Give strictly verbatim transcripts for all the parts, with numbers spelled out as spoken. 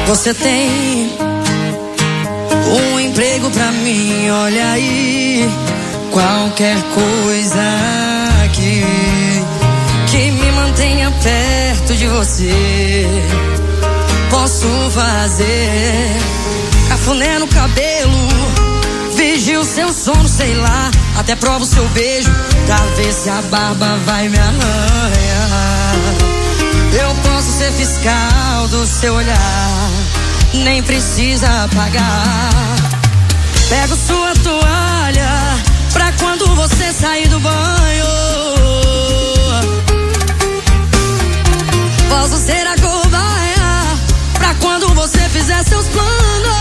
Você tem um emprego pra mim, olha aí. Qualquer coisa que, que me mantenha perto de você, posso fazer. Cafuné no cabelo, vigio seu sono, sei lá. Até provo seu beijo pra ver se a barba vai me arranhar. Eu posso ser fiscal do seu olhar, nem precisa pagar. Pego sua toalha pra quando você sair do banho. Posso ser a cobaia pra quando você fizer seus planos.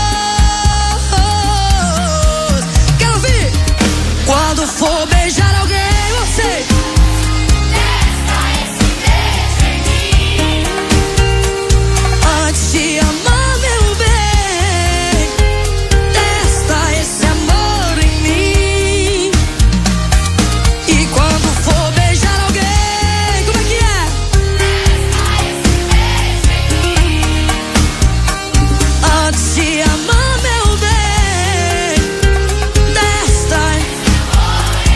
Quero ouvir. Quando for beijar alguém, você testa esse beijo em mim. Antes de amar, meu bem, testa esse amor em mim. E quando for beijar alguém, como é que é? Testa esse beijo em mim. Antes de amar, meu bem, testa esse amor em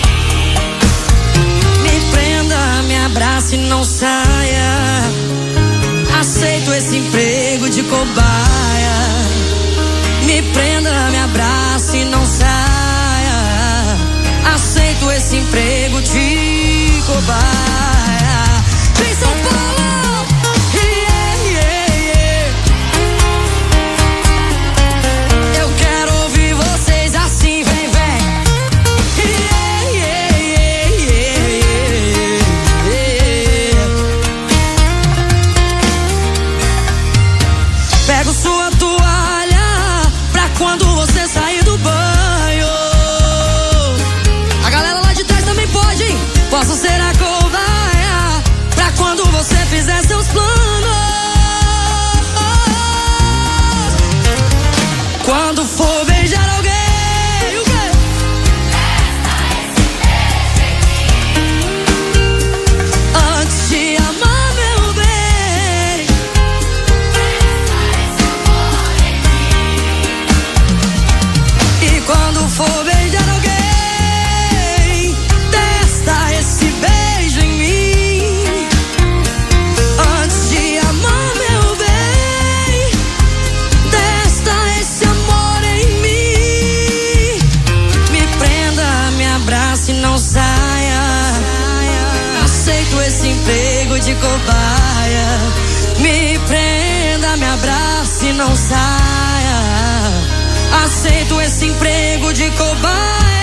mim. Me prenda, me abrace e não saia. Aceito esse emprego de cobaia. Me prenda, me abrace e não saia. Aceito esse emprego de cobaia. Vem São Paulo! Yeah, yeah, yeah. Eu quero ouvir vocês assim, vem, vem. Yeah, yeah, yeah, yeah, yeah. Pego sua toalha pra quando você sair do banho. A galera lá de trás também pode, hein? Posso ser a cobaia pra quando você fizer seus planos. Quando for beijar alguém, o quê? Antes de amar, meu bem, e quando for beijar alguém, testa esse beijo em mim. Antes de amar, meu bem, testa esse amor em mim. Me prenda, me abrace e não saia. Aceito esse emprego de cobaia. Me prenda, me abrace e não saia. Aceito esse emprego de cobaia.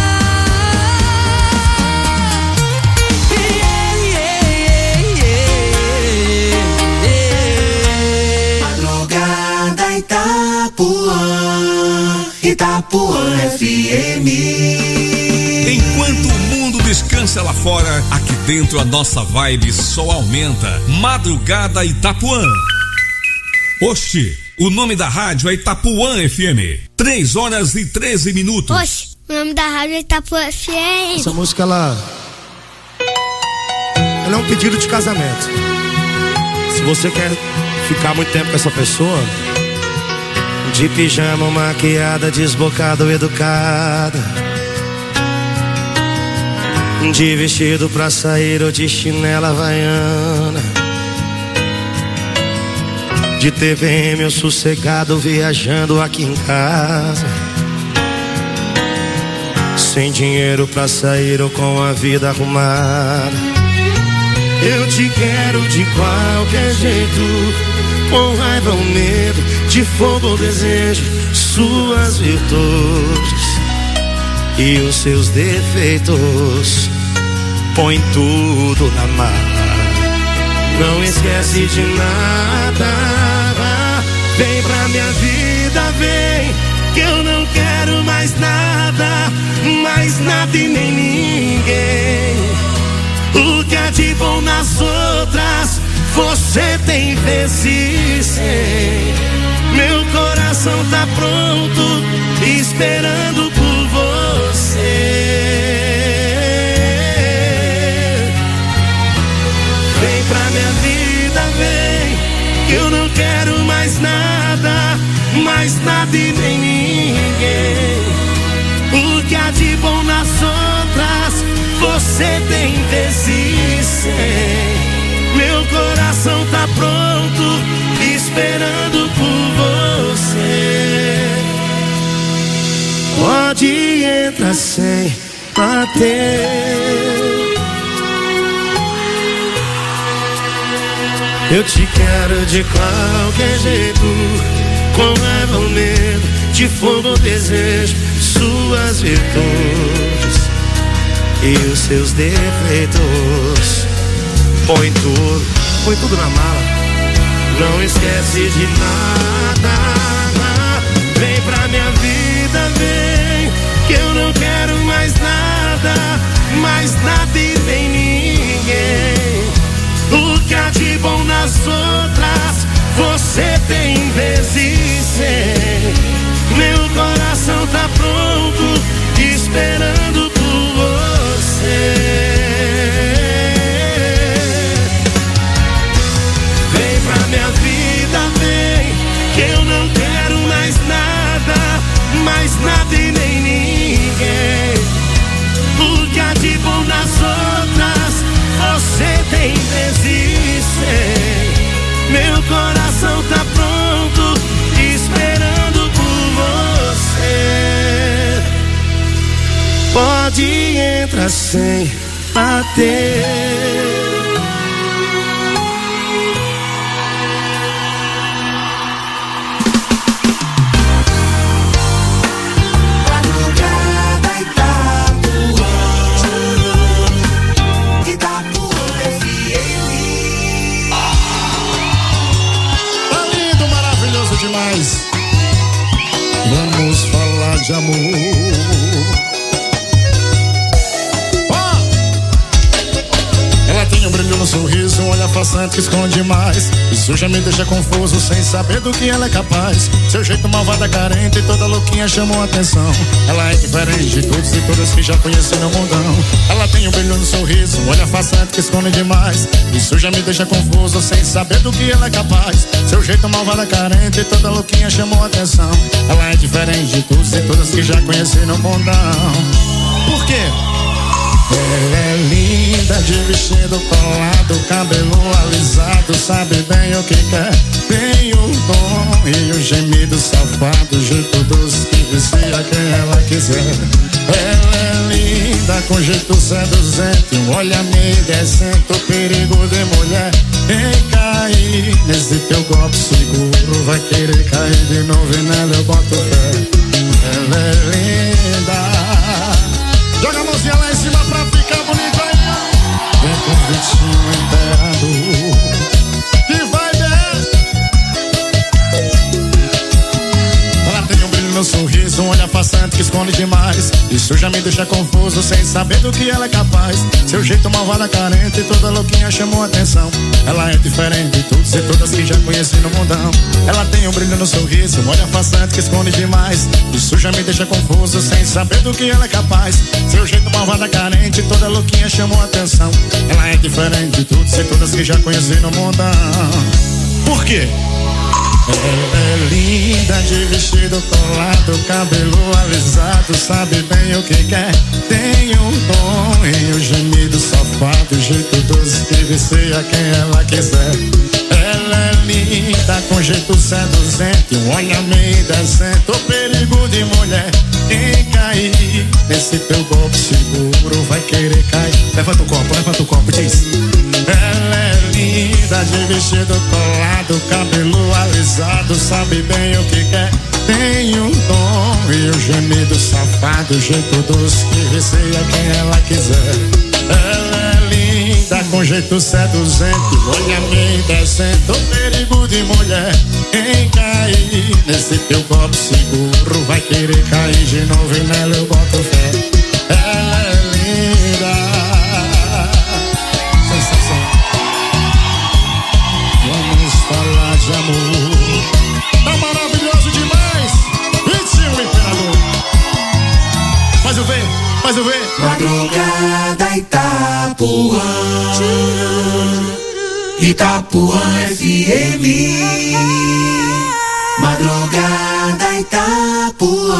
Yeah, yeah, yeah, yeah. Madrugada Itapuã, Itapuã F M. Enquanto o mundo descansa lá fora, aqui dentro a nossa vibe só aumenta. Madrugada Itapuã. Oxi, o nome da rádio é Itapuã F M. três horas e treze minutos. Oxe, o nome da rádio é Itapuã F M. Essa música, ela, ela é um pedido de casamento. Se você quer ficar muito tempo com essa pessoa, de pijama, maquiada, desbocada ou educada, de vestido pra sair ou de chinela havaiana, de T V M ou sossegado viajando aqui em casa, sem dinheiro pra sair ou com a vida arrumada. Eu te quero de qualquer jeito, com raiva ou medo, de fogo ou desejo, suas virtudes e os seus defeitos, põe tudo na mala. Não esquece de nada. Vem pra minha vida, vem, que eu não quero mais nada, mais nada e nem ninguém. O que é de bom nas outras, você tem vezes cem. Meu coração tá pronto, esperando por você. Vem pra minha vida, vem, que eu não quero mais nada, mais nada e nem ninguém. O que há de bom nas outras, você tem vezes cem. Meu coração tá pronto, esperando por você. Pode entrar sem bater. Eu te quero de qualquer jeito, com raiva ou medo, de fogo ou desejo, suas virtudes e os seus defeitos. Põe tudo, põe tudo na mala, não esquece de nada. Vem pra minha vida, vem, que eu não quero mais nada, mais nada e nem ninguém. O que há de bom nas outras, você tem vezes cem. Meu coração tá pronto, esperando por você. Vem pra minha vida, vem, que eu não quero mais nada, mais nada e nem ninguém. O que há de bom nas outras, você tem vezes cem. Meu coração tá pronto, esperando por você. Pode entrar sem bater. Vamos falar de amor. Oh! Ela tem um brilho no sorriso, um olhar façante que esconde mais. Isso já me deixa confuso, sem saber do que ela é capaz. Seu jeito malvada, carente, toda louquinha chamou a atenção. Ela é diferente de todos e todas que já conheci no mundão. Ela tem um brilho no sorriso, um olhar façante que esconde demais. Isso já me deixa confuso, sem saber do que ela é capaz. Seu jeito malvada, carente, toda louquinha chamou a atenção. Ela é diferente de todos e todas que já conheci no mundão. Por quê? Ela é linda, de vestido colado, cabelo alisado, sabe bem o que quer. Tem o dom e o gemido safado, jeito doce que vicia quem ela quiser. Ela é linda, com jeito seduzente, um olhar meio decente, o perigo de mulher. Em cair nesse teu golpe seguro, vai querer cair de novo e nela eu boto fé. Ela é linda. Joga a mãozinha lá em cima pra ficar bonito aí. Vem com o Vitinho Imperador, que vai ver. Ela tem um brilho no sorriso, um olhar façante que esconde demais. Isso já me deixa confuso, sem saber do que ela é capaz. Seu jeito malvada, carente, toda louquinha chamou a atenção. Ela é diferente de todos e todas que já conheci no mundão. Ela tem um brilho no sorriso, um olhar façante que esconde demais. Isso já me deixa confuso, sem saber do que ela é capaz. Seu jeito malvada, carente, toda louquinha chamou a atenção. Ela é diferente de todos e todas que já conheci no mundão. Por quê? Ela é linda, de vestido colado, cabelo alisado, sabe bem o que quer. Tem um dom e o gemido safado, jeito doce que vicia quem ela quiser. Ela é linda, com jeito seduzente, um olhar meio decente, o perigo de mulher. Quem cair nesse teu golpe seguro vai querer cair. Levanta o copo, levanta o copo, diz. Ela é linda, de vestido colado, cabelo alisado, sabe bem o que quer. Tem um dom e o gemido safado, jeito doce que vicia quem ela quiser. Ela é linda, com jeito seduzente, olhar meio decente, o perigo de mulher. Quem cair nesse teu golpe seguro vai querer cair de novo e nela eu boto fé. Ela é linda. Sensação. Vamos falar de amor. Tá maravilhoso demais. Vitinho Imperador. Faz o V, faz o V. Madrugada Itapuã. Itapuã F M. Madrugada Itapuã.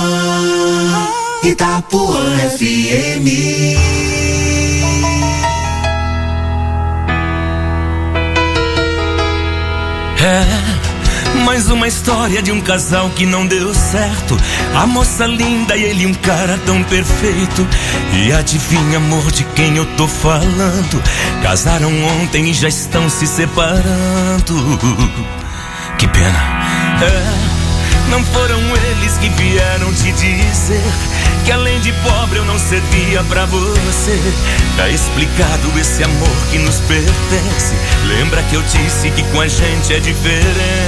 Itapuã F M. É, mais uma história de um casal que não deu certo. A moça linda e ele um cara tão perfeito. E adivinha, amor, de quem eu tô falando? Casaram ontem e já estão se separando. Que pena. É, não foram eles que vieram te dizer que além de pobre eu não servia pra você. Tá explicado esse amor que nos pertence. Lembra que eu disse que com a gente é diferente.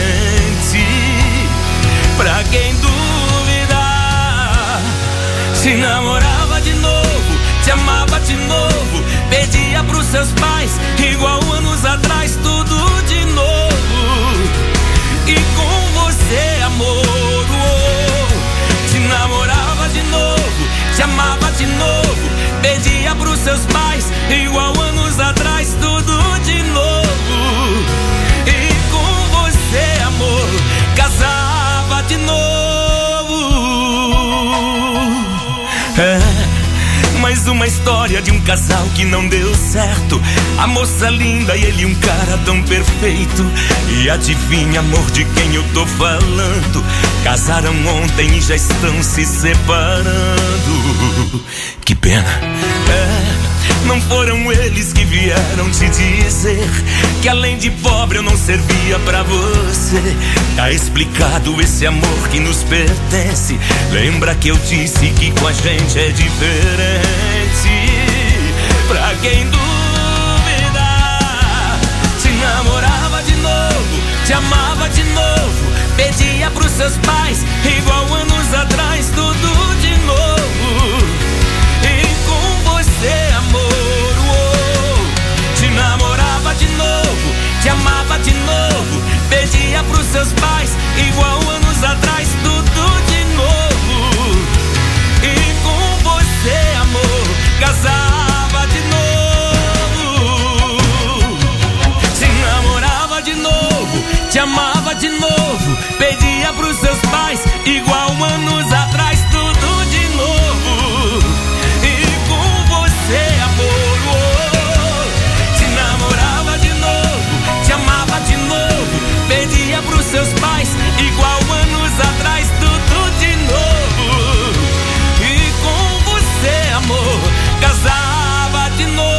Pra quem duvidar, se namorava de novo, te amava de novo, pedia pros seus pais igual anos atrás, tudo de novo. E com você, amor, oh, te namorava de novo, te amava de novo, pedia pros seus pais igual anos atrás, tudo de novo. E com você, amor, casava de novo. É, mais uma história de um casal que não deu certo. A moça linda e ele um cara tão perfeito. E adivinha, amor, de quem eu tô falando? Casaram ontem e já estão se separando. Que pena. É, não foram eles que vieram te dizer que além de pobre eu não servia pra você. Tá explicado esse amor que nos pertence. Lembra que eu disse que com a gente é diferente. Pra quem duvidar, te namorava de novo, te amava de novo, pedia pros seus pais igual anos atrás, tudo de novo. E com você, amor, oh, te namorava de novo, te amava de novo, pedia pros seus pais igual anos atrás, tudo de novo. E com você, amor, casava de novo. Se namorava de novo, te amava de novo, pedia pros seus pais igual anos atrás, tudo de novo. E com você, amor, oh, te namorava de novo, te amava de novo, pedia pros seus pais igual anos atrás, tudo de novo. E com você, amor, casava de novo.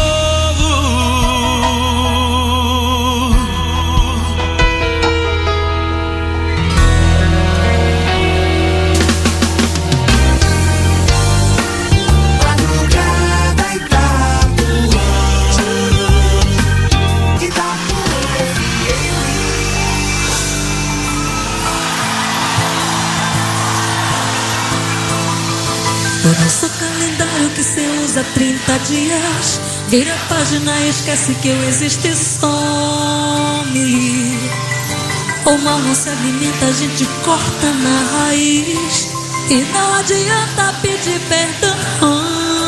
Madrugada Itapuã. Itapuã F M. O nosso calendário que cê usa trinta dias, vira a página e esquece que eu existo e some. O mal não se alimenta, a gente corta na raiz. E não adianta pedir perdão.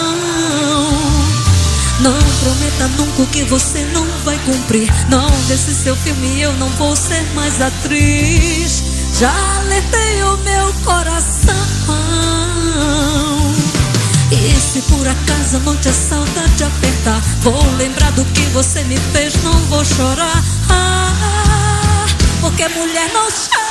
Não prometa nunca o que você não vai cumprir. Não, desse seu filme eu não vou ser mais atriz. Já alertei o meu coração. E se por acaso a noite a saudade apertar, vou lembrar do que você me fez, não vou chorar. Ah, porque mulher não chora.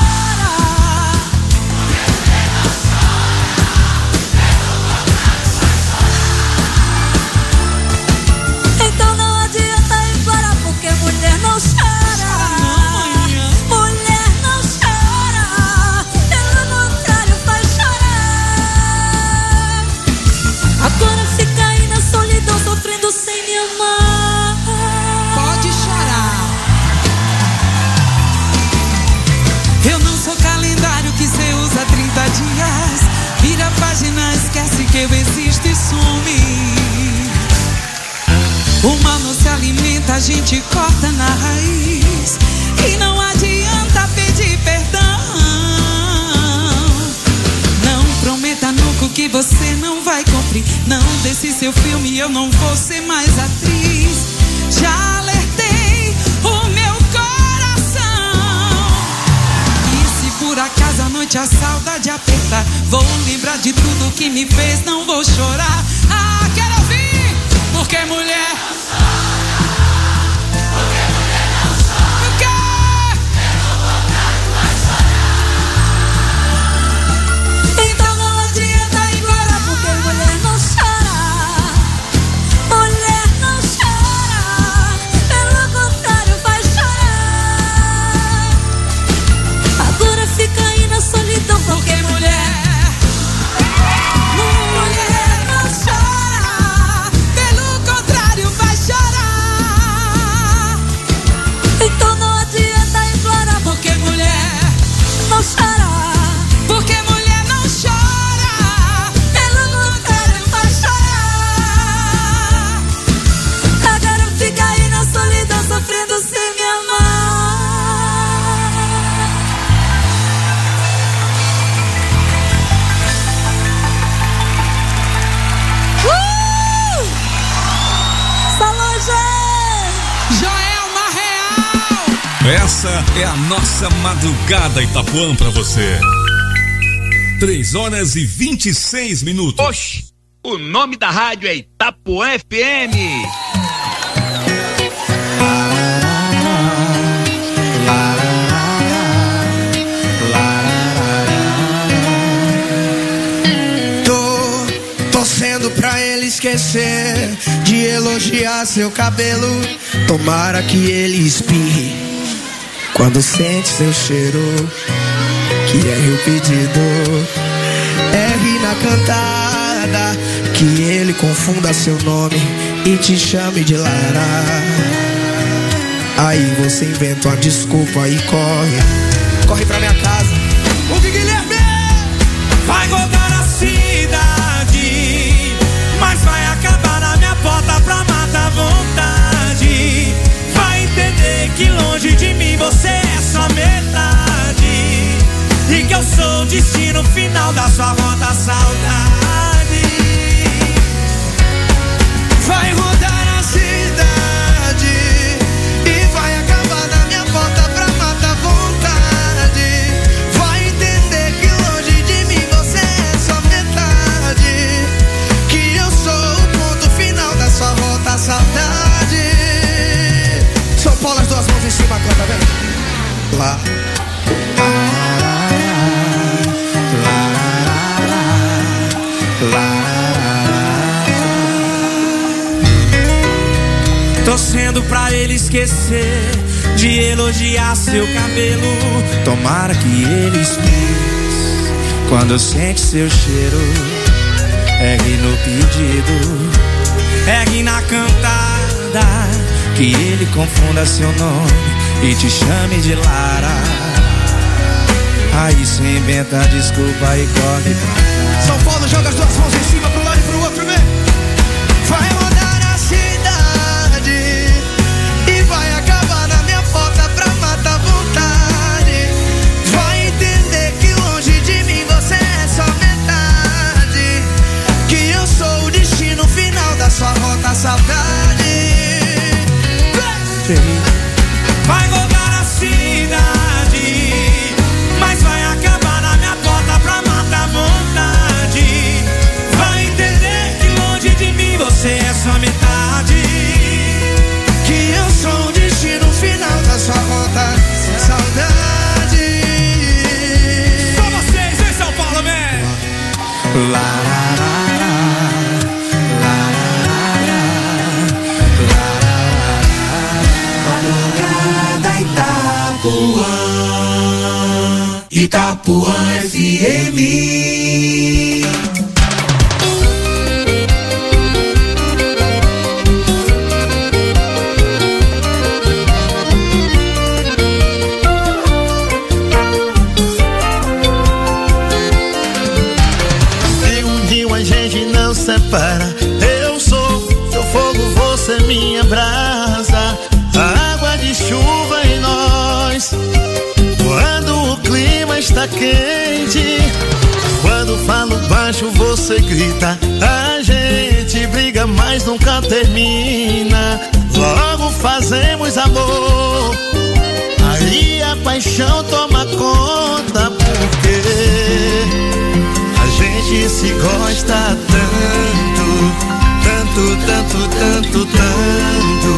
Então não adianta implorar, porque mulher não chora. Mulher não chora, pelo contrário faz chorar. Agora fica aí na solidão, sofrendo sem me amar. Pode chorar. Eu não sou calendário que cê usa trinta dias. Vira a página, esquece que eu existo e some. O mal não se alimenta, a gente corta na raiz. E não adianta pedir perdão. Não prometa nunca o que você não vai cumprir. Não, desse seu filme eu não vou ser mais atriz. Já alertei o noite a saudade apertar. Vou lembrar de tudo que me fez, não vou chorar. Ah, quero ouvir, porque mulher Porque mulher não chora. O quê? Pelo contrário, vai chorar. Então não adianta implorar, porque mulher não chora. Mulher não chora, pelo contrário vai chorar. Agora fica aí na solidão, porque mulher Mulher não chora, pelo contrário vai chorar. então não adianta implorar, Porque mulher, não chora. porque mulher não chora, Pelo contrário vai chorar. Agora fica aí na solidão, sofrendo sem me amar. Uh! Solange! Joelma Real. Essa é a nossa Madrugada Itapuã pra você. Três horas e vinte e seis minutos. Oxi, o nome da rádio é Itapuã F M. Tô torcendo pra ele esquecer de elogiar seu cabelo. Tomara que ele espirre quando sente seu cheiro, que erre o pedido, erre na cantada, que ele confunda seu nome e te chame de Lara. Aí você inventa uma desculpa e corre, corre pra minha casa. O que Guilherme Vai rodar a cidade, mas vai acabar na minha porta pra matar a vontade. Vai entender que longe de mim você é só metade, e que eu sou o destino final da sua rota, saudade. vai rodar a cidade e vai acabar na minha porta pra matar a vontade. Vai entender que longe de mim você é só metade, que eu sou o ponto final da sua rota, saudade. São Paulo, as duas mãos em cima, canta, vem. Lá. Torcendo pra ele esquecer de elogiar seu cabelo. Tomara que ele espie quando sente seu cheiro, ergue no pedido, Ergue na cantada, que ele confunda seu nome e te chame de Lara. Aí cê inventa desculpa e corre pra cá. São Paulo, joga as duas mãos em cima pro lado e pro outro, vem. Vai rodar a cidade e vai acabar na minha porta pra matar a vontade. Vai entender que longe de mim você é só metade, que eu sou o destino final da sua rota, saudade. vai rodar a cidade, mas vai acabar na minha porta pra matar a vontade. Vai entender que longe de mim você é só metade, que eu sou o destino final da sua rota, saudade. Só vocês em São Paulo, vem! Lá, lá, lá, lá, lá, Madrugada Itapuã, Itapuã F M. E um dia a gente não separa. Eu sou seu fogo, você minha brasa, a água de chuva em nós. Quando o clima está quente, quando falo baixo você grita. A gente briga, mas nunca termina. Logo fazemos amor, aí a paixão toma conta. Porque se gosta tanto, tanto, tanto, tanto, tanto.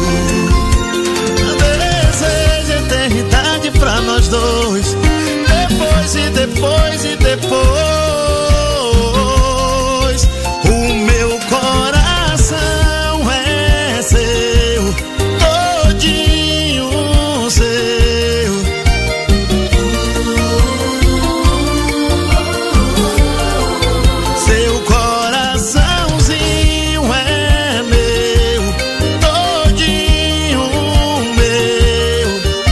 Desejo eternidade pra nós dois. Depois e depois e depois, o meu coração é seu, todinho seu. Seu coraçãozinho é meu, todinho meu.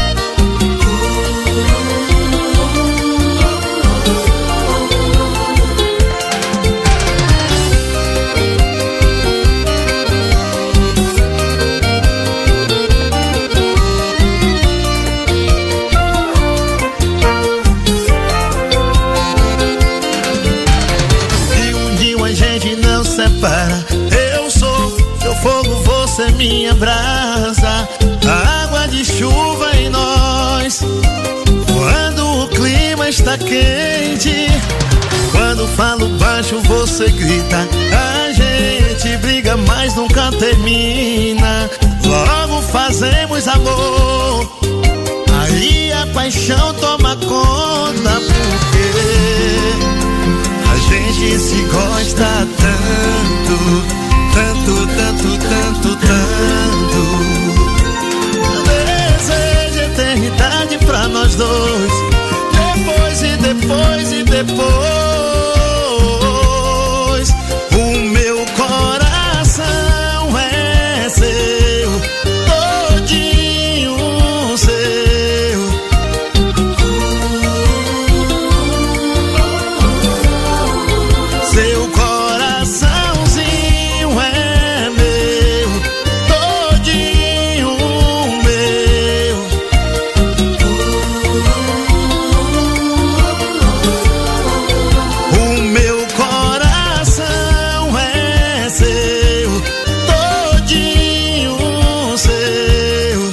E um dia a gente não separa. Eu sou teu fogo, você é minha brasa, a água de chuva em nós. Quando o clima está quente, quando falo baixo você grita. A gente briga, mas nunca termina. Logo fazemos amor, aí a paixão toma conta. Porque a gente se gosta tanto, tanto, tanto, tanto, tanto. Desejo eternidade pra nós dois. Depois e depois e depois, o meu coração é seu, todinho seu. Seu coraçãozinho é meu, todinho meu. O meu coração é seu, todinho seu.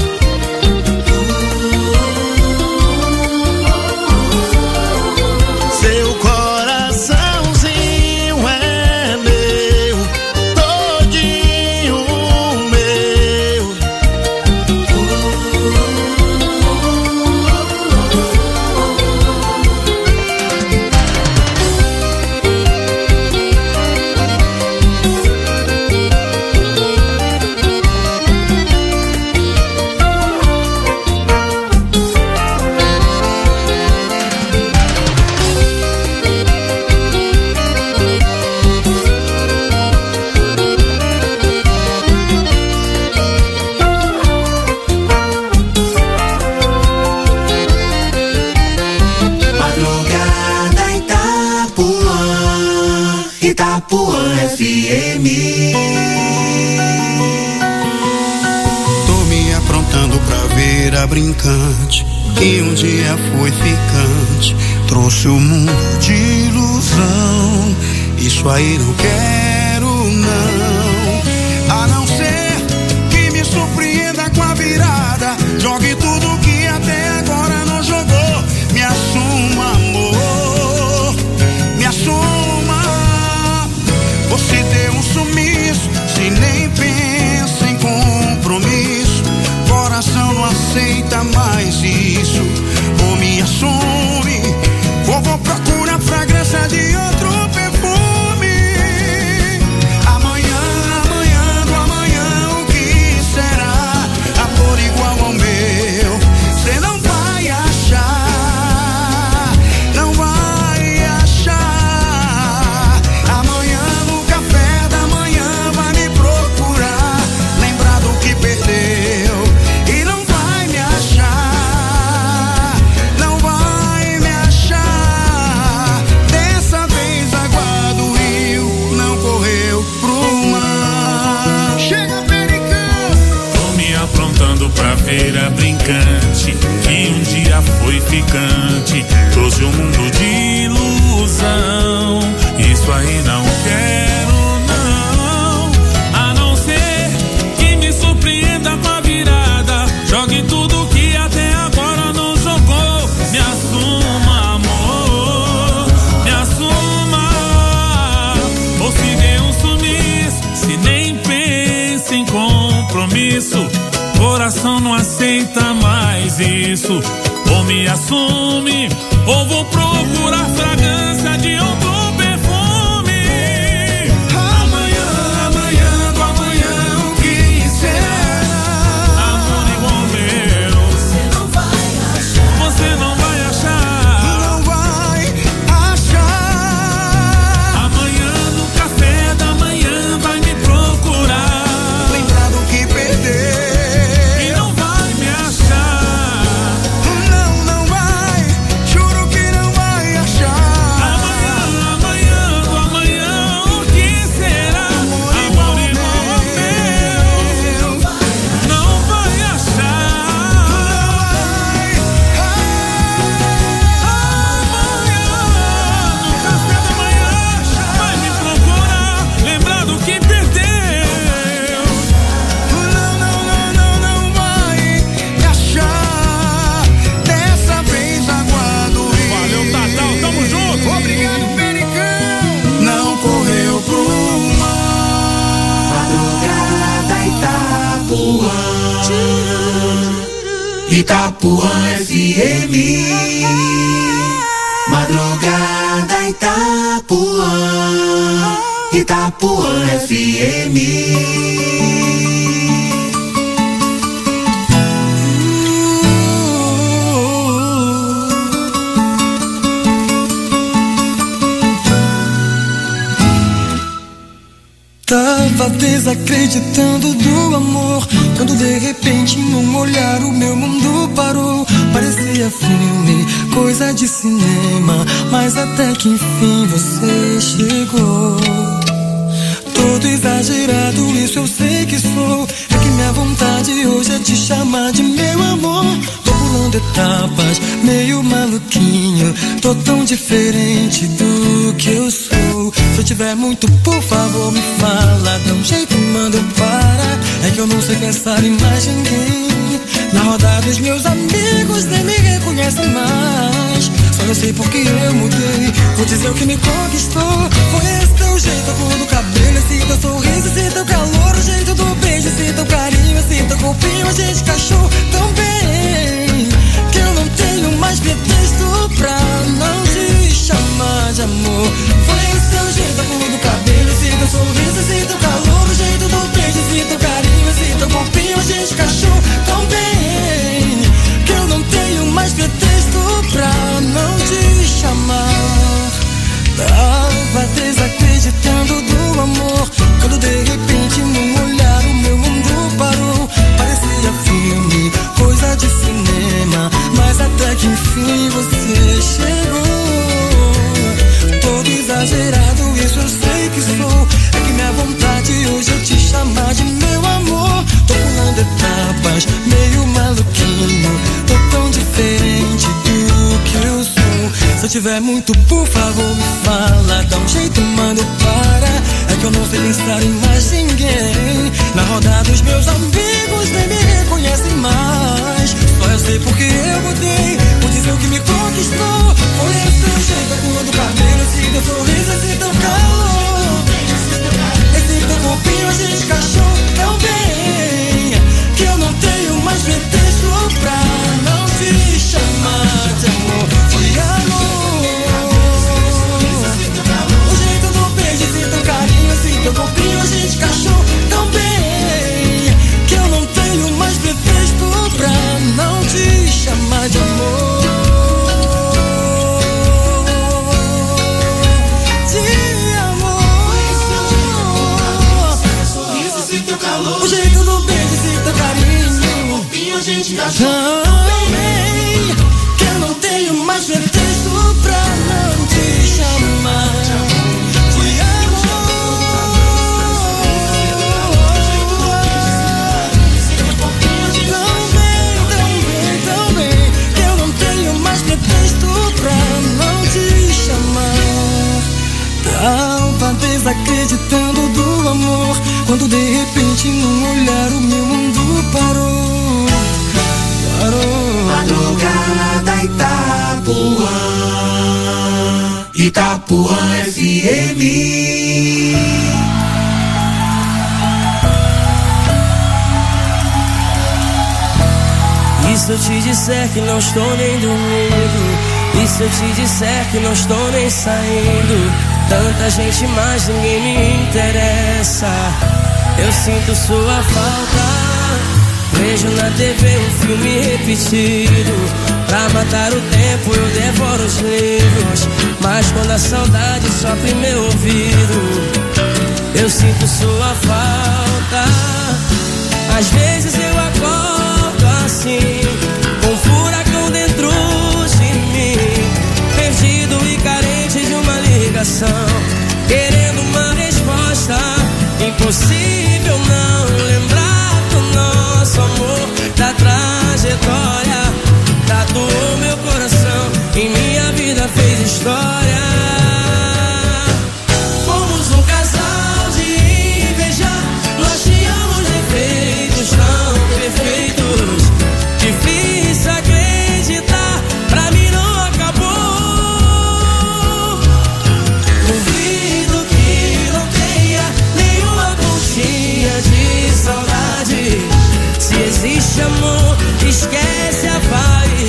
Seu coraçãozinho é meu, todinho meu. Madrugada Itapuã, Itapuã F M. Tô me aprontando pra ver a brincante que um dia foi ficante. Trouxe o mundo de ilusão. Isso aí não quero não. A não ser que me surpreenda com a virada. Jogue tudo que até agora não jogou. Me assuma, amor, me assuma. Você deu um sumiço, se nem pensa em compromisso. Coração não aceita mais isso. Ou me assume, ou vou procurar fragrância de outro perfume. Amanhã, amanhã do amanhã, o que será? Amor igual ao meu. isso, coração não aceita mais isso. Ou me assume, ou vou procurar fragrância de outro perfume. Amanhã, amanhã, do amanhã, o que será? Amor igual meu, você não vai achar. Você não vai achar. Não vai achar. Amanhã no café da manhã vai me procurar. Lembrar do que perder. E não vai me achar. Não, não vai. Juro que não vai achar. Amanhã, amanhã, do amanhã, o que será? Amor igual ao meu, não vai achar. Amanhã, no café da manhã, vai me procurar, lembrar do que perdeu. Não, não, não, não, não vai achar. Dessa vez aguardo. Valeu, Tatal, tamo junto. Obrigado, Pericão. Não correu pro mar. Madrugada Itapuã, Itapuã F M. Madrugada Itapuã, Itapuã F M. Tava desacreditando do amor, quando de repente num olhar o meu mundo parou. Parecia filme, coisa de cinema, mas até que enfim você chegou. Todo exagerado, isso eu sei que sou. É que minha vontade hoje é te chamar de meu amor. Tô pulando etapas, meio maluquinho. Tô tão diferente do que eu sou. Se eu tiver muito, por favor, me fala. Dá um jeito, manda eu parar. É que eu não sei pensar em mais ninguém. Na roda dos meus amigos nem me reconhecem mais. Só eu sei porque eu mudei. Vou dizer o que me conquistou. Foi esse teu jeito, a cor do cabelo, esse teu sorriso, esse teu calor, o jeito do beijo, esse teu carinho, esse teu corpinho. A gente encaixou tão bem que eu não tenho mais pretexto pra não te chamar de amor. Foi esse teu jeito, a cor do cabelo, esse teu sorriso, esse teu calor, o jeito do beijo, esse teu carinho, esse teu corpinho. A gente encaixou tão bem que eu não tenho mais pretexto pra não te chamar. Tava desacreditando do amor, quando de repente num olhar o meu mundo parou. Parecia filme, coisa de cinema, mas até que enfim você chegou. Todo exagerado, isso eu sei que sou. É que minha vontade hoje é te chamar de meu amor. Tô pulando etapas, meio maluquinho. Tô tão diferente do que eu sou. Se eu tiver muito, por favor, me fala. Dá um jeito, manda eu parar. É que eu não sei pensar em mais ninguém. Na roda dos meus amigos nem me reconhecem mais. Só eu sei porque eu mudei. Vou dizer o que me conquistou. Foi esse teu jeito, a cor do cabelo, esse teu sorriso, esse teu calor, esse teu corpinho. A gente encaixou tão bem que eu não tenho mais pretexto pra não te chamar de amor. De amor, o jeito do beijo, esse teu carinho, esse teu corpinho. A gente encaixou tão bem que eu não tenho mais pretexto pra não te chamar de amor. O jeito do beijo, esse teu carinho, a gente encaixou tão bem que eu não tenho mais pretexto pra não te chamar de amor. Tão bem, tão bem, tão bem que eu não tenho mais pretexto pra não te chamar. Tava desacreditando do amor, quando de repente num olhar o meu mundo parou. Parou. Madrugada Itapuã, Itapuã F M. E se eu te disser que não estou nem dormindo? E se eu te disser que não estou nem saindo? Tanta gente, mas ninguém me interessa. Eu sinto sua falta. Vejo na T V um filme repetido. Pra matar o tempo eu devoro os livros. Mas quando a saudade sopra em meu ouvido, eu sinto sua falta. Às vezes eu acordo assim, com um furacão dentro de mim, perdido e carente de uma ligação, querendo uma resposta. Impossível não lembrar do nosso amor, da trajetória. Tatuou meu coração, em minha vida fez história. Fomos um casal de invejar, nós tínhamos defeitos tão perfeitos. Difícil acreditar, pra mim não acabou. Duvido que não tenha nenhuma pontinha de saudade. Se existe amor, esquece a vaidade.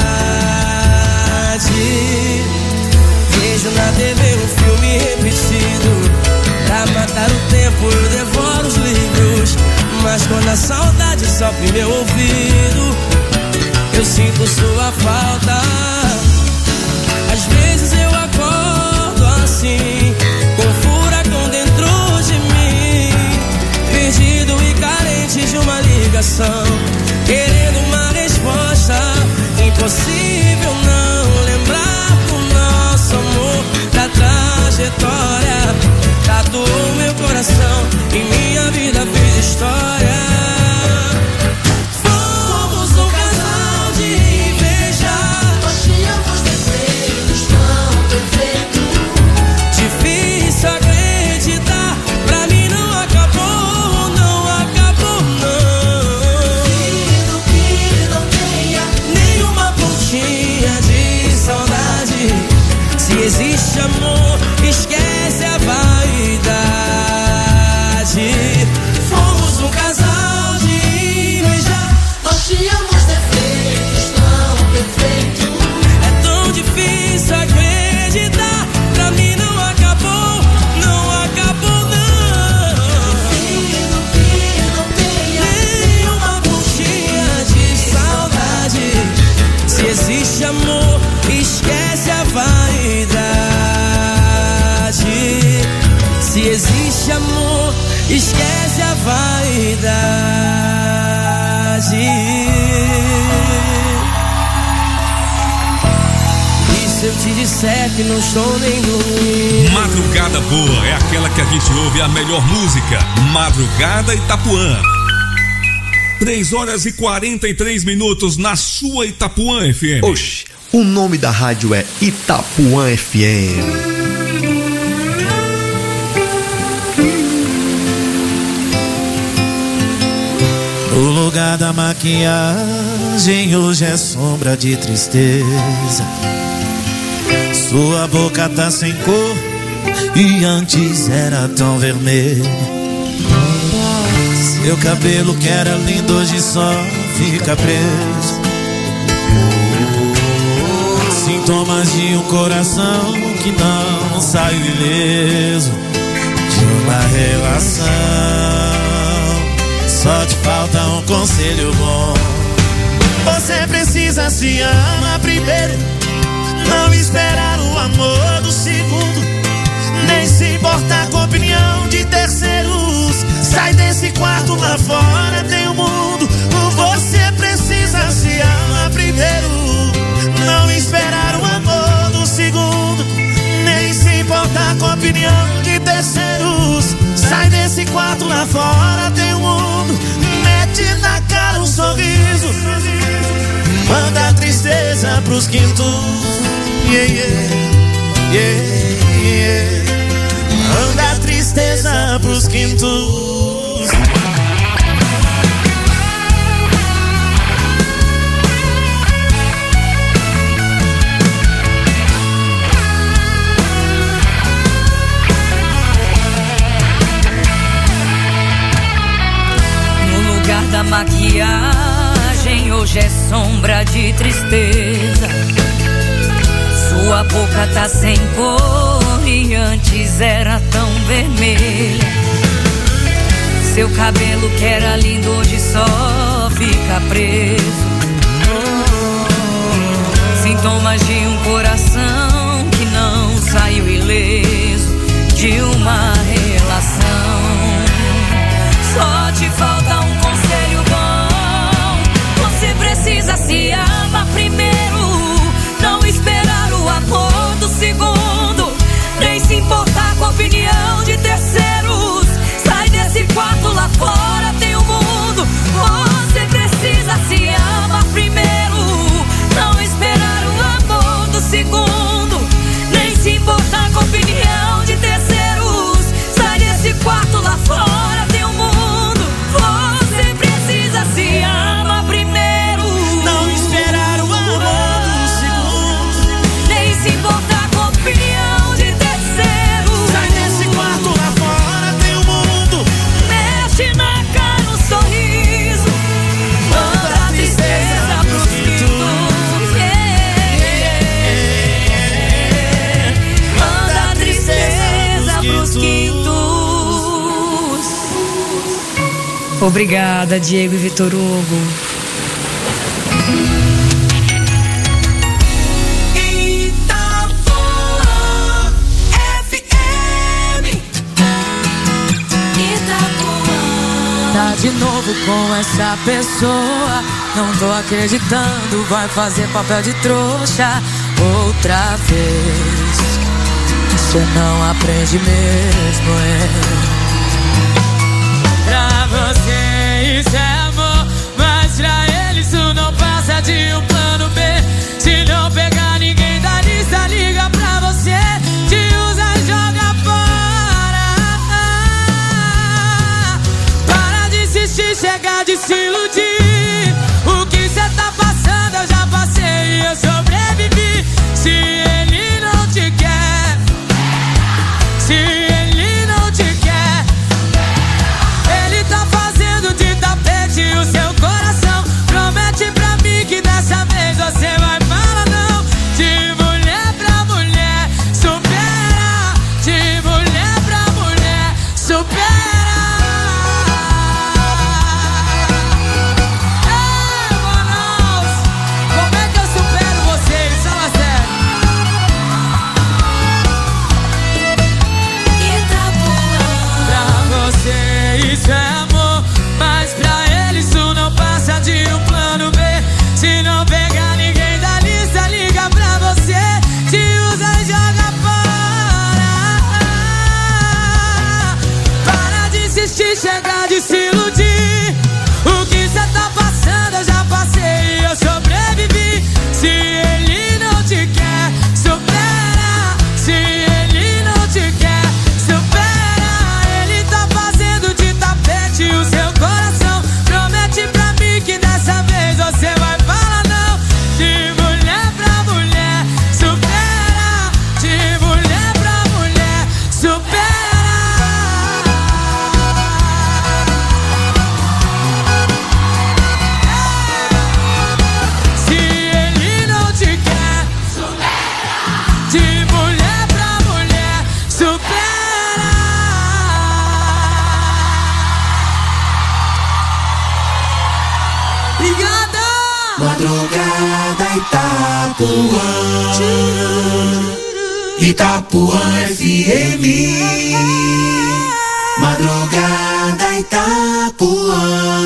Vejo na T V um filme repetido. Pra matar o tempo eu devoro os livros. Mas quando a saudade sopra em meu ouvido, eu sinto sua falta. Às vezes eu acordo assim, com um furacão dentro de mim, perdido e carente de uma ligação, querendo uma resposta. Impossível não lembrar do nosso amor, da trajetória. Tatuou meu coração, em minha vida fez história. Fomos um casal de invejar, nós tínhamos defeitos tão perfeitos. Difícil acreditar, pra mim não acabou, não acabou não. Duvido que não tenha nenhuma pontinha de saudade. Se existe amor, esquece a vaidade. Fomos um casal de invejar, nós tínhamos defeitos tão perfeitos. É tão difícil acreditar, pra mim não acabou, não acabou não. Duvido que não tenha nenhuma pontinha de saudade. Se existe amor, esquece a vaidade. Se existe amor, esquece a vaidade. E se eu te disser que não estou nem dormindo? Madrugada boa é aquela que a gente ouve a melhor música. Madrugada Itapuã. três horas e quarenta e três minutos na sua Itapuã F M. Oxe, o nome da rádio é Itapuã F M. O lugar da maquiagem hoje é sombra de tristeza. Sua boca tá sem cor e antes era tão vermelho. Seu cabelo que era lindo hoje só fica preso. Sintomas de um coração que não saiu ileso de uma relação. Só te falta um conselho bom. Você precisa se amar primeiro, não esperar o amor do segundo, nem se importar com a opinião de terceiros. Sai desse quarto, lá fora tem o mundo. Você precisa se amar primeiro, não esperar o amor do segundo, nem se importar com a opinião de terceiros. Sai desse quarto, lá fora tem o mundo. Mete na cara um sorriso, manda a tristeza pros quintos. Yeah, yeah, yeah, yeah. Manda a tristeza pros quintos. Da maquiagem hoje é som sombra de tristeza. Sua boca tá sem cor e antes era tão vermelha. Seu cabelo que era lindo hoje só fica preso. Sintomas de um coração que não saiu ileso de uma relação. Só te falta um conselho bom. Você precisa se amar primeiro. Não esperar o amor do segundo, nem se importar com a opinião de terceiros. Sai desse quarto, lá fora tem o mundo. Você precisa se amar primeiro. Não esperar o amor do segundo, nem se importar com a opinião de terceiros. Sai desse quarto, lá fora tem o mundo. Você precisa se amar primeiro. Não esperar o amor do segundo, nem se importar com a opinião de terceiros. Sai desse quarto, lá fora tem o mundo. Mexe na cara um sorriso. Manda a tristeza pros quintos. Yeah. Manda a tristeza pros quintos. Obrigada, Diego e Vitor Hugo. Tá de novo com essa pessoa, não tô acreditando, vai fazer papel de trouxa outra vez. Você não aprende mesmo, é. Pra você isso é amor, mas pra ele isso não passa de um plano B. Se não pegar ninguém da lista, liga pra você, te usa e joga fora. Para de insistir, chegar de se iludir. O que cê tá passando eu já passei e eu sobrevivi. Se ele não te quer, se ele não te quer, ele tá fazendo de tapete o seu coração. Promete pra mim que dessa vez você vai falar não. De mulher pra mulher, supera. De mulher pra mulher, supera. Isso é amor, mas pra ele isso não passa de um plano B. Se não pegar ninguém da lista, liga pra você, te usa e joga fora. Para de insistir, chega de se iludir. O que cê tá passando eu já passei e eu sobrevivi. Se ele não te quer, supera. Se ele não te quer, supera. O seu coração promete pra mim que dessa vez você vai falar não. De mulher pra mulher, supera. De mulher pra mulher, supera. Se ele não te quer, supera. De mulher pra mulher, supera. Madrugada Itapuã, Itapuã F M. Madrugada Itapuã,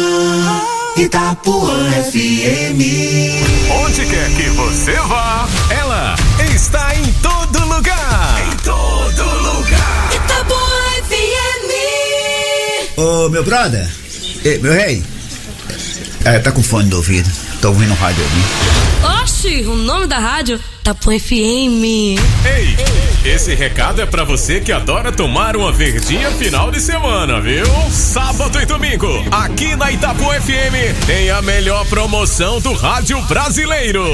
Itapuã F M. Onde quer que você vá, ela está em todo lugar. Em todo lugar. Itapuã F M. Ô, meu brother, Ei, meu rei, é, tá com fone do ouvido. Tô ouvindo rádio ali. Oxi, o nome da rádio Itapuã F M. Ei, esse recado é pra você que adora tomar uma verdinha final de semana, viu? Sábado e domingo, aqui na Itapuã F M, tem a melhor promoção do rádio brasileiro.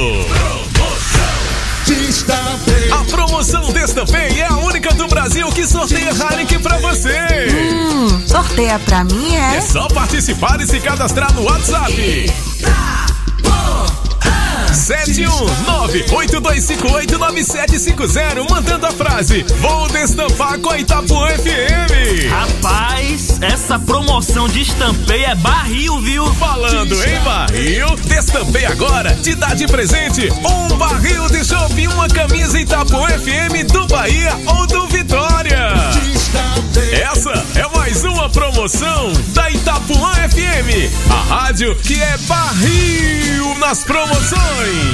A promoção desta vez é a única do Brasil que sorteia Heineken pra você. Hum, sorteia pra mim, é? É só participar e se cadastrar no WhatsApp. Itapuã. sete um nove oito dois cinco oito nove sete cinco zero, mandando a frase: vou destampar com a Itapuã F M. Rapaz, essa promoção de estampeio é barril, viu? Falando em barril, Destampei Agora te dá de presente um barril de chopp e uma camisa Itapuã F M do Bahia ou do Vitória. Essa é mais uma promoção da Itapuã F M, a rádio que é barril nas promoções.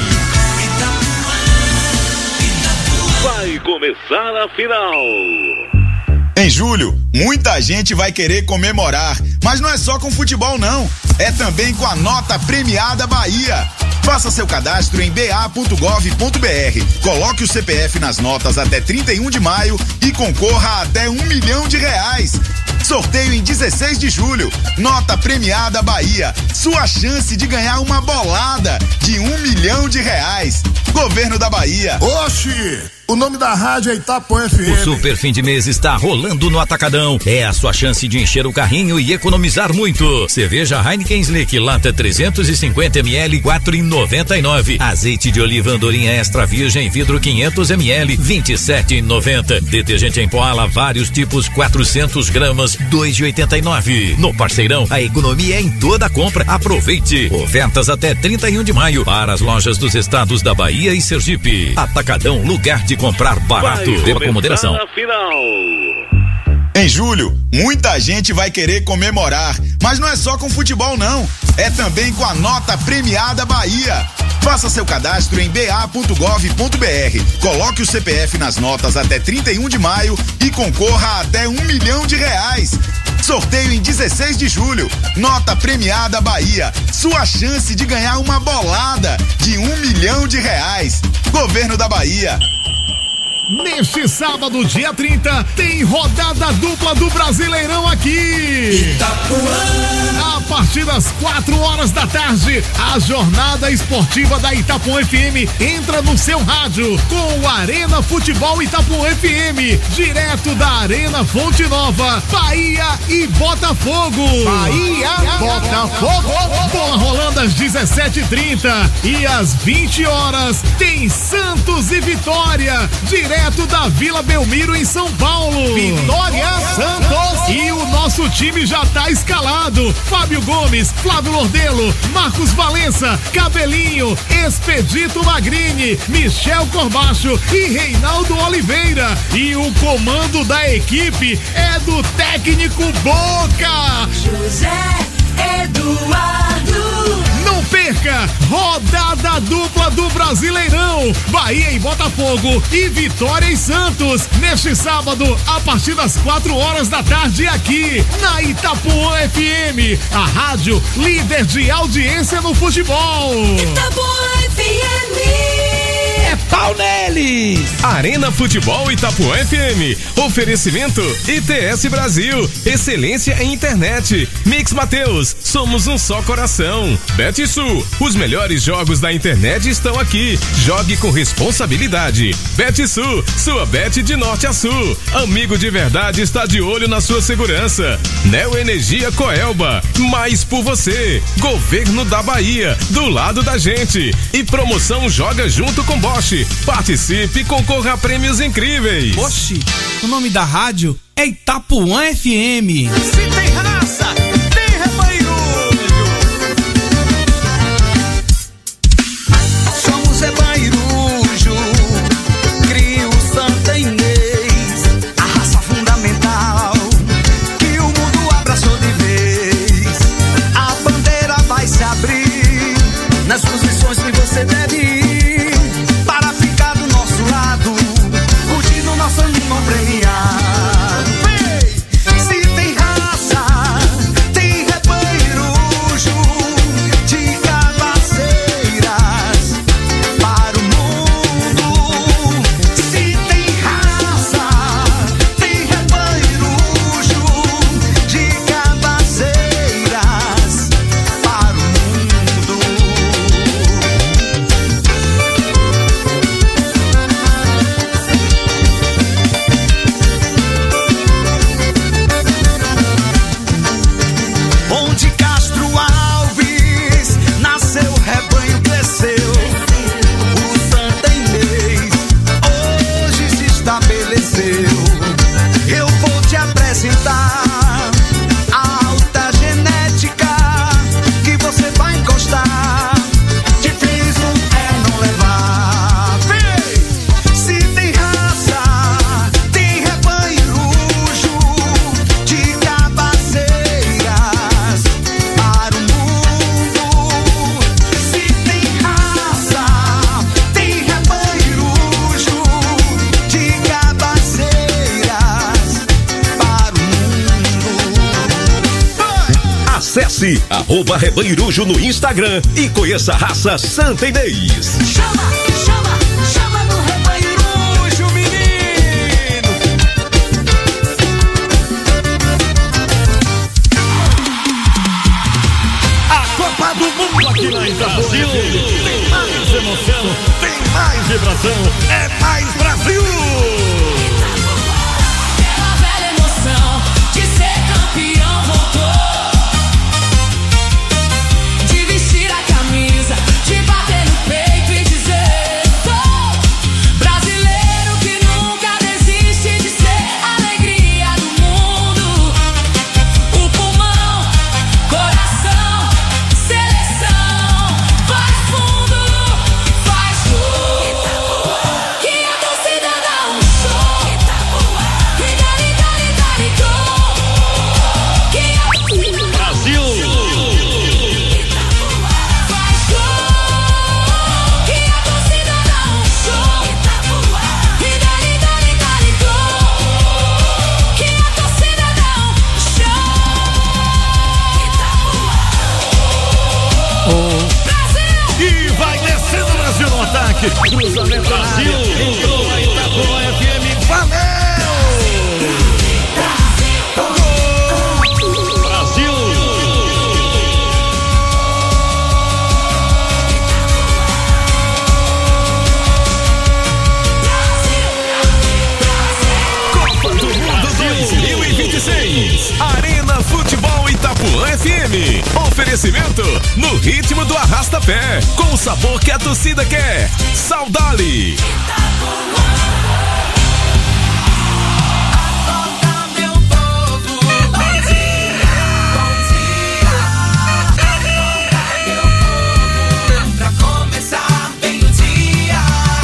Vai começar a final. Em julho, muita gente vai querer comemorar, mas não é só com futebol não, é também com a nota premiada Bahia. Faça seu cadastro em b a ponto gov ponto b r, coloque o C P F nas notas até trinta e um de maio e concorra a até um milhão de reais. Sorteio em dezesseis de julho, nota premiada Bahia, sua chance de ganhar uma bolada de um milhão de reais. Governo da Bahia. Oxi! O nome da rádio é Itapuã F M. O super fim de mês está rolando no Atacadão. É a sua chance de encher o carrinho e economizar muito. Cerveja Heineken Slick lata trezentos e cinquenta mililitros, quatro reais e noventa e nove. Azeite de oliva Andorinha Extra Virgem vidro quinhentos mililitros, vinte e sete reais e noventa centavos. Detergente em pó Ala vários tipos, quatrocentos gramas, dois reais e oitenta e nove centavos. No Parceirão, a economia é em toda a compra. Aproveite. Ofertas até trinta e um de maio para as lojas dos estados da Bahia e Sergipe. Atacadão, lugar de comprar barato. Beba com moderação. Em julho, muita gente vai querer comemorar, mas não é só com futebol não, é também com a nota premiada Bahia. Faça seu cadastro em b a ponto gov ponto b r, coloque o C P F nas notas até trinta e um de maio e concorra a até um milhão de reais. Sorteio em dezesseis de julho, nota premiada Bahia, sua chance de ganhar uma bolada de um milhão de reais. Governo da Bahia. Neste sábado, dia trinta, tem rodada dupla do Brasileirão aqui. Itapuã. A partir das quatro horas da tarde, a jornada esportiva da Itapuã F M entra no seu rádio com o Arena Futebol Itapuã F M, direto da Arena Fonte Nova, Bahia e Botafogo. Bahia, Botafogo. Bola rolando às dezessete e trinta e às vinte horas tem Santos e Vitória, direto Direto da Vila Belmiro em São Paulo. Vitória, Santos. E o nosso time já tá escalado: Fábio Gomes, Flávio Lordelo, Marcos Valença, Cabelinho, Expedito Magrini, Michel Corbacho e Reinaldo Oliveira. E o comando da equipe é do técnico Boca, José Eduardo. Não perca, rodada dupla do Brasileirão, Bahia e Botafogo e Vitória e Santos, neste sábado, a partir das quatro horas da tarde, aqui na Itapuã F M, a rádio líder de audiência no futebol. Itapuã F M. É pau neles! Arena Futebol Itapuã F M. Oferecimento I T S Brasil. Excelência em internet. Mix Mateus. Somos um só coração. BetSul. Os melhores jogos da internet estão aqui. Jogue com responsabilidade. BetSul. Sua bet de norte a sul. Amigo de verdade está de olho na sua segurança. Neo Energia Coelba. Mais por você. Governo da Bahia. Do lado da gente. E promoção Joga Junto com Bosch. Participe e concorra a prêmios incríveis. Oxi, o nome da rádio é Itapuã F M. Se tem raça, tem rebanho. Somos rebanho, crio Santa Inês, a raça fundamental que o mundo abraçou de vez. A bandeira vai se abrir nas posições que você deve ir. Nosso animal premiado. Se tem raça, nasceu. Eu vou te apresentar a alta genética que você vai gostar. Difícil é não levar. Vem! Se tem raça, tem rebanho de cabaceiras para o mundo. Se tem raça, tem rebanho de cabaceiras para o mundo. Acesse arroba Rebanhirujo no Instagram e conheça a raça Santa Inês. Chama, chama, chama no Rebanhirujo, menino. A Copa do Mundo aqui na Itapuã. Tem mais emoção, tem mais vibração, é mais Brasil. Aquela velha emoção de ser campeão voltou. De vestir a camisa, de bater no peito e dizer: sou brasileiro que nunca desiste de ser a alegria do mundo. O pulmão, coração, seleção, faz fundo, faz gol. Que a torcida dá um show. Que dali, dali, dali, gol. Que a Brasil. faz gol. Que a torcida dá um show. Que dali, dali, dali, gol. Que a torcida dá um show. E vai descendo o Brasil no ataque. Cruzamento na área. Entrou a Itapuã F M. Valeu! Brasil! Copa do Mundo dois mil e vinte e seis. Arena Futebol Itapuã F M. Oferecimento no ritmo do arrasta-pé. Com o sabor que a torcida quer. Saudade. Pra começar bem o dia,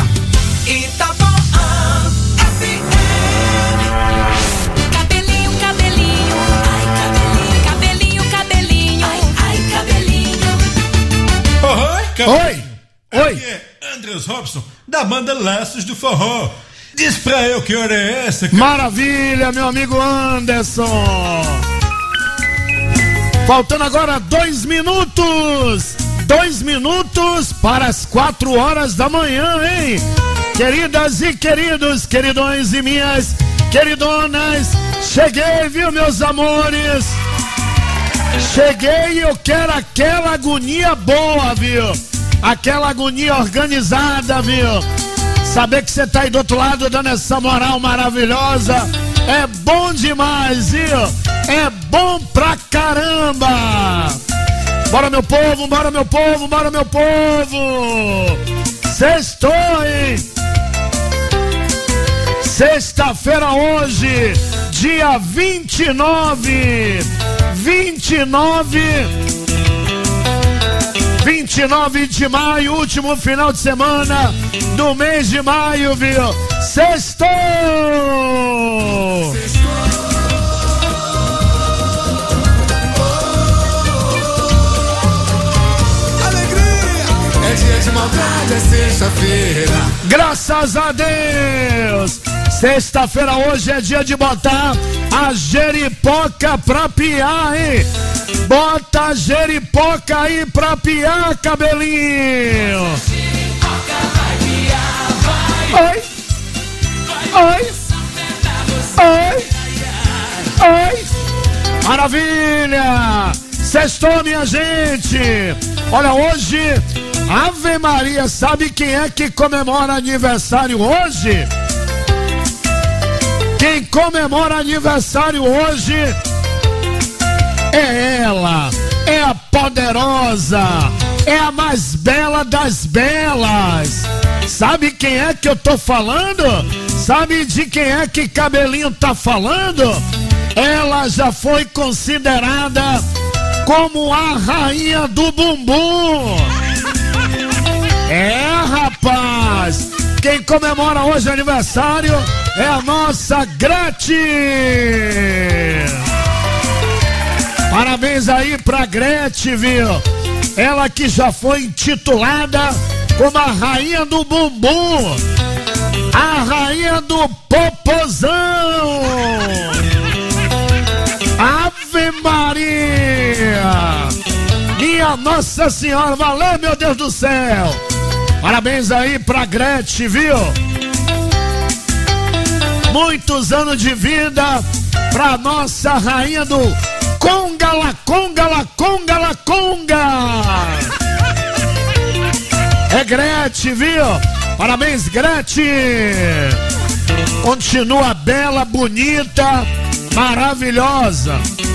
Itapuã F M. Cabelinho, cabelinho, ai cabelinho, cabelinho, cabelinho, ai cabelinho. Oi, Oi, oi. Aqui é Andreas Robson, da banda Laços do Forró. Diz pra eu que hora é essa, cara. Maravilha, meu amigo Anderson. Faltando agora dois minutos. Dois minutos para as quatro horas da manhã, hein? Queridas e queridos, queridões e minhas queridonas, cheguei, viu, meus amores? Cheguei e eu quero aquela agonia boa, viu? Aquela agonia organizada, viu? Saber que você tá aí do outro lado dando essa moral maravilhosa é bom demais, viu? É bom pra caramba! Bora, meu povo, bora, meu povo, bora, meu povo! Sextou, hein? Sexta-feira hoje, dia vinte e nove, vinte e nove, vinte e nove de maio, último final de semana do mês de maio, viu? Sextou! É dia de maldade, é sexta-feira. Graças a Deus! Sexta-feira hoje é dia de botar a jeripoca pra piar, hein? Bota a jeripoca aí pra piar, cabelinho! Oi! Oi! Oi! Oi! Maravilha! Sextou, minha gente! Olha, hoje, Ave Maria, sabe quem é que comemora aniversário hoje? Quem comemora aniversário hoje é ela, é a poderosa, é a mais bela das belas. Sabe quem é que eu tô falando? Sabe de quem é que Cabelinho tá falando? Ela já foi considerada como a rainha do bumbum. É, rapaz, quem comemora hoje aniversário é a nossa Gretchen. Parabéns aí pra Gretchen, viu? Ela que já foi intitulada como a rainha do bumbum, a rainha do popozão. Ave Maria, minha Nossa Senhora, valeu, meu Deus do céu. Parabéns aí pra Gretchen, viu? Muitos anos de vida pra nossa rainha do conga la conga la conga la conga. É Gretchen, viu? Parabéns, Gretchen. Continua bela, bonita, maravilhosa.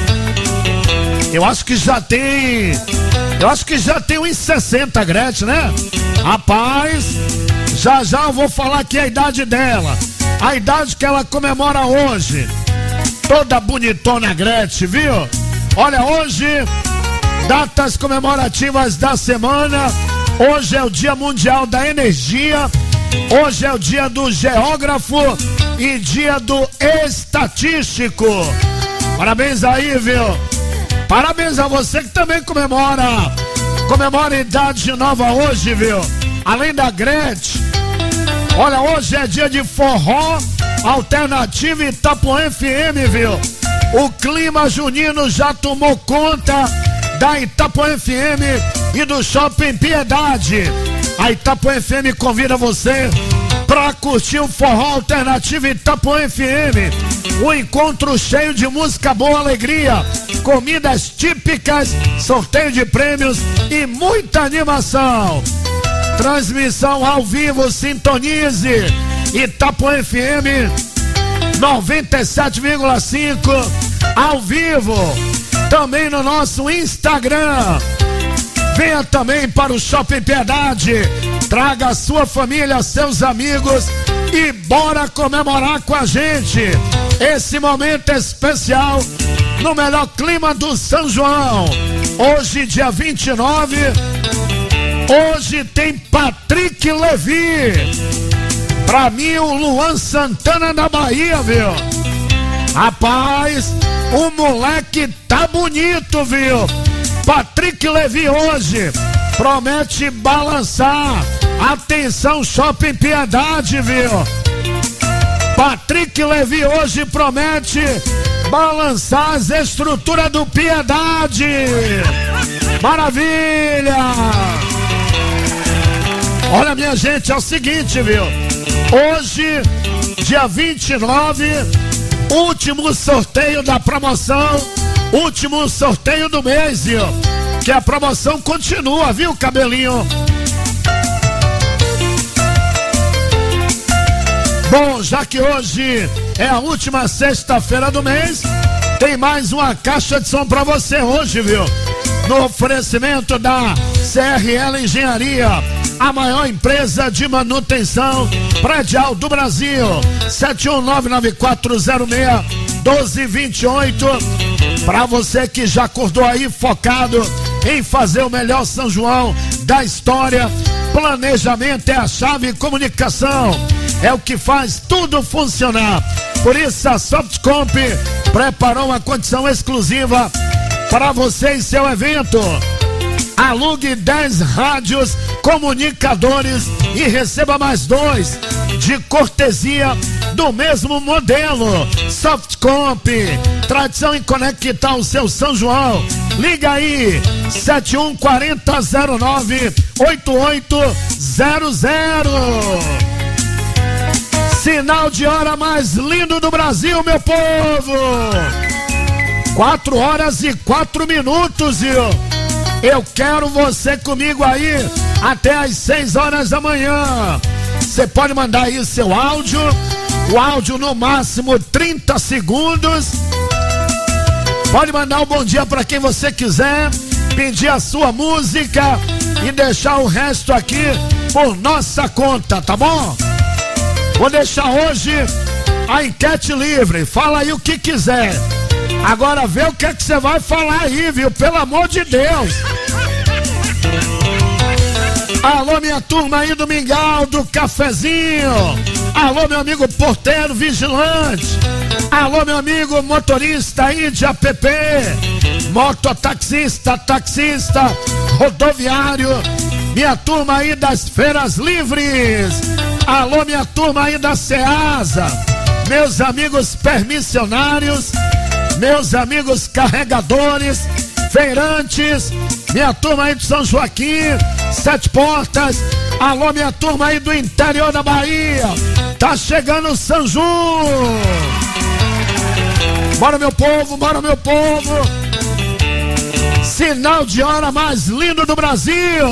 Eu acho que já tem Eu acho que já tem uns sessenta, Gretchen, né? Rapaz, já já eu vou falar aqui a idade dela, a idade que ela comemora hoje. Toda bonitona, Gretchen, viu? Olha, hoje, datas comemorativas da semana. Hoje é o Dia Mundial da Energia. Hoje é o dia do geógrafo e dia do estatístico. Parabéns aí, viu? Parabéns a você que também comemora Comemora idade nova hoje, viu? Além da Gretchen. Olha, hoje é dia de forró alternativo Itapuã F M, viu? O clima junino já tomou conta da Itapuã F M e do Shopping Piedade. A Itapuã F M convida você pra curtir o forró alternativo Itapuã F M. Um encontro cheio de música boa, alegria, comidas típicas, sorteio de prêmios e muita animação. Transmissão ao vivo, sintonize Itapuã F M noventa e sete vírgula cinco ao vivo. Também no nosso Instagram. Venha também para o Shopping Piedade. Traga a sua família, seus amigos e bora comemorar com a gente esse momento especial no melhor clima do São João. Hoje, dia vinte e nove, hoje tem Patrick Levi. Pra mim, o Luan Santana da Bahia, viu? Rapaz, o moleque tá bonito, viu? Patrick Levi hoje promete balançar. Atenção, Shopping Piedade, viu? Patrick Levi hoje promete balançar as estruturas do Piedade. Maravilha! Olha, minha gente, é o seguinte, viu? Hoje, dia vinte e nove, último sorteio da promoção, último sorteio do mês, viu? Que a promoção continua, viu, Cabelinho? Bom, já que hoje é a última sexta-feira do mês, tem mais uma caixa de som pra você hoje, viu? No oferecimento da C R L Engenharia, a maior empresa de manutenção predial do Brasil. sete um nove nove quatro zero seis um dois dois oito. Pra você que já acordou aí focado em fazer o melhor São João da história, planejamento é a chave, comunicação é o que faz tudo funcionar. Por isso a Softcomp preparou uma condição exclusiva para você e seu evento. Alugue dez rádios comunicadores e receba mais dois de cortesia do mesmo modelo. Softcomp, tradição em conectar o seu São João. Liga aí, sete um quatro zero zero nove oito oito zero zero. Sinal de hora mais lindo do Brasil, meu povo. Quatro horas e quatro minutos, viu? Eu quero você comigo aí até às seis horas da manhã. Você pode mandar aí seu áudio, o áudio no máximo trinta segundos. Pode mandar um bom dia para quem você quiser, pedir a sua música e deixar o resto aqui por nossa conta, tá bom? Vou deixar hoje a enquete livre. Fala aí o que quiser. Agora vê o que é que você vai falar aí, viu? Pelo amor de Deus. Alô, minha turma aí do Mingau, do Cafezinho. Alô, meu amigo porteiro vigilante. Alô, meu amigo motorista aí de app. Mototaxista, taxista, rodoviário. Minha turma aí das feiras livres. Alô, minha turma aí da Ceasa. Meus amigos permissionários. Meus amigos carregadores, feirantes, minha turma aí de São Joaquim, Sete Portas. Alô, minha turma aí do interior da Bahia. Tá chegando o São João. Bora, meu povo, bora, meu povo. Sinal de hora mais lindo do Brasil.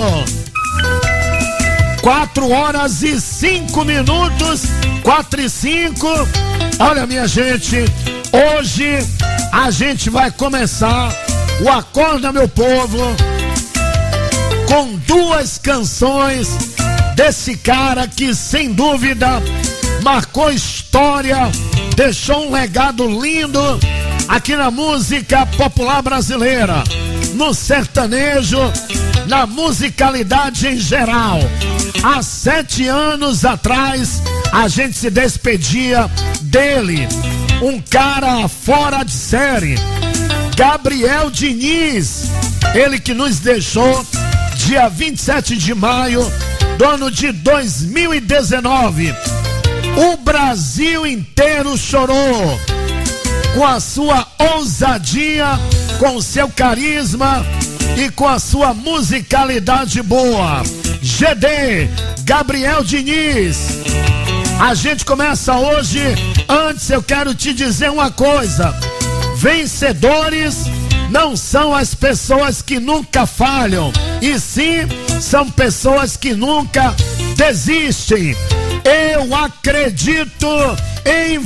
Quatro horas e cinco minutos. Quatro e cinco. Olha, minha gente, hoje a gente vai começar o Acorda, meu povo, com duas canções desse cara que, sem dúvida, marcou história, deixou um legado lindo aqui na música popular brasileira, no sertanejo, na musicalidade em geral. Há sete anos atrás, a gente se despedia dele, um cara fora de série, Gabriel Diniz, ele que nos deixou dia vinte e sete de maio do ano de dois mil e dezenove. O Brasil inteiro chorou com a sua ousadia, com o seu carisma e com a sua musicalidade boa. G D, Gabriel Diniz. A gente começa hoje. Antes eu quero te dizer uma coisa: vencedores não são as pessoas que nunca falham, e sim são pessoas que nunca desistem. Eu acredito em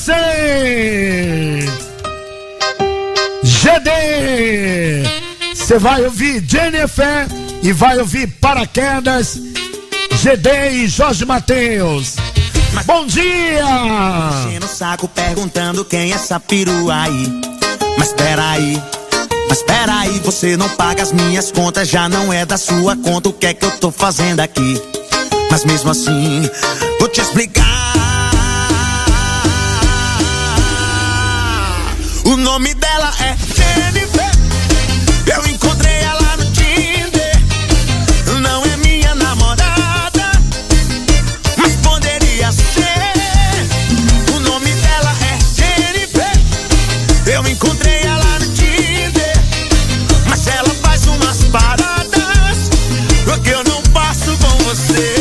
você. G D, você vai ouvir Jennifer e vai ouvir Paraquedas, G D e Jorge Mateus. Bom dia! Enchendo o saco perguntando quem é essa perua aí. Mas peraí, mas peraí, você não paga as minhas contas, já não é da sua conta, o que é que eu tô fazendo aqui? Mas mesmo assim, vou te explicar. O nome dela é Jennifer. Eu encontrei ela no Tinder. Não é minha namorada, mas poderia ser. O nome dela é Jennifer. Eu encontrei ela no Tinder, mas ela faz umas paradas que eu não passo com você.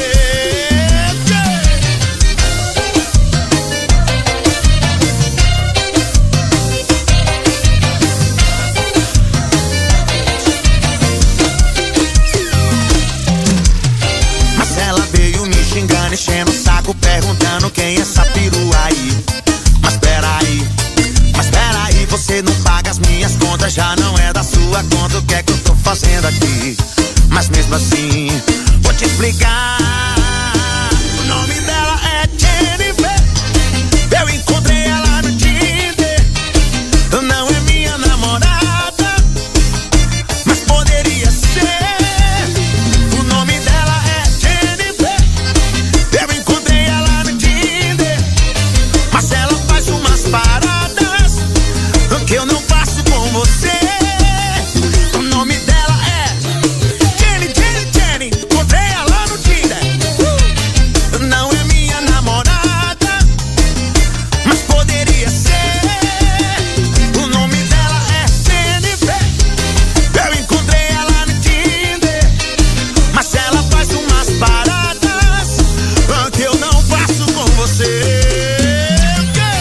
Enchendo o saco perguntando quem é essa perua aí. Mas peraí, mas peraí, você não paga as minhas contas, já não é da sua conta, o que é que eu tô fazendo aqui? Mas mesmo assim,